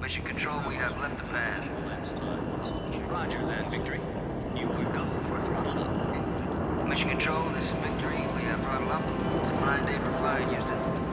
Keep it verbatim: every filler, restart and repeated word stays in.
Mission Control, we have left the pad. Roger that, Victory. You would go for throttle up. Mission Control, this is Victory. We have throttle up. It's a fine day for flying, Houston.